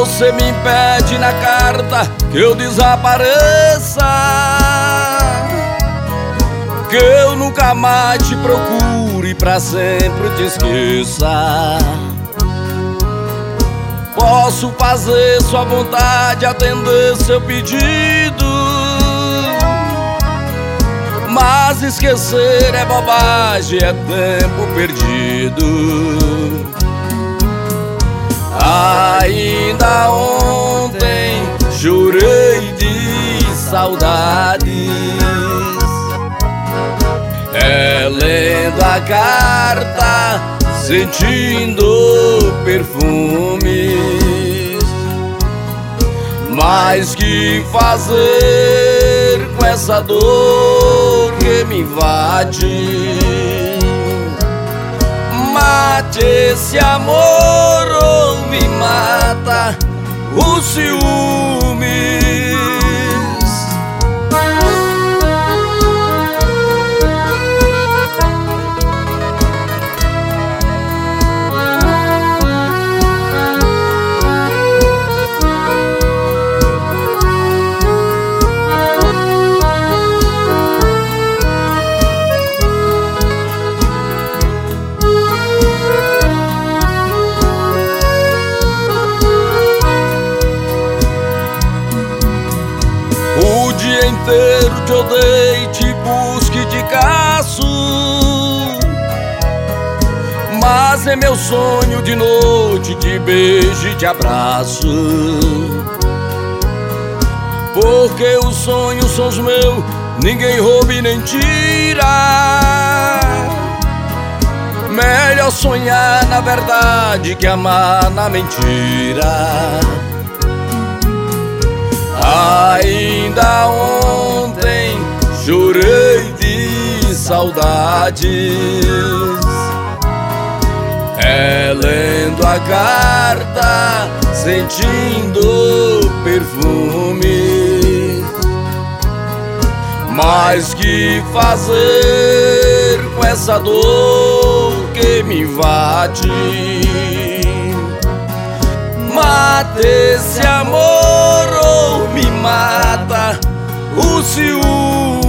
você me impede na carta que eu desapareça, que eu nunca mais te procure e pra sempre te esqueça. Posso fazer sua vontade, atender seu pedido, mas esquecer é bobagem, é tempo perdido. Ainda ontem chorei de saudades, lendo a carta, sentindo perfumes. Mas que fazer com essa dor que me invade? Mate esse amor ou me mata o ciúmes. O dia inteiro te odeio, te busco e te caço, mas é meu sonho de noite, te beijo e te abraço. Porque os sonhos são os meus, ninguém rouba e nem tira. Melhor sonhar na verdade que amar na mentira. Ainda ontem chorei de saudades, lendo a carta, sentindo perfume. Mas que fazer com essa dor que me invade? Mata esse amor ou me mata o ciúme.